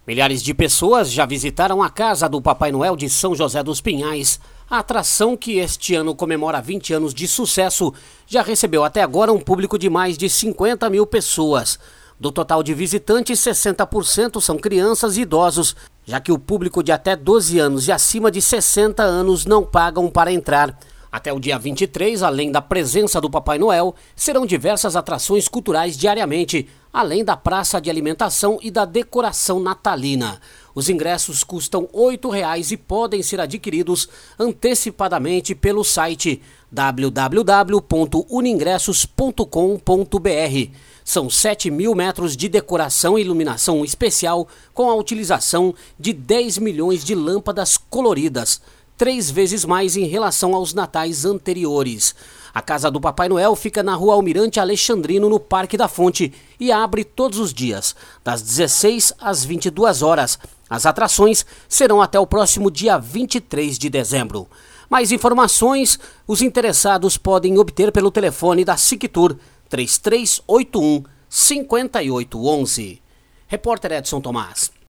Milhares de pessoas já visitaram a casa do Papai Noel de São José dos Pinhais. A atração, que este ano comemora 20 anos de sucesso, já recebeu até agora um público de mais de 50 mil pessoas. Do total de visitantes, 60% são crianças e idosos, já que o público de até 12 anos e acima de 60 anos não pagam para entrar. Até o dia 23, além da presença do Papai Noel, serão diversas atrações culturais diariamente, além da praça de alimentação e da decoração natalina. Os ingressos custam R$ 8,00 e podem ser adquiridos antecipadamente pelo site www.uningressos.com.br. São 7.000 metros de decoração e iluminação especial com a utilização de 10 milhões de lâmpadas coloridas, 3 vezes mais em relação aos natais anteriores. A casa do Papai Noel fica na Rua Almirante Alexandrino, no Parque da Fonte, e abre todos os dias, das 16 às 22 horas. As atrações serão até o próximo dia 23 de dezembro. Mais informações, os interessados podem obter pelo telefone da Sictur 3381 5811. Repórter Edson Tomás.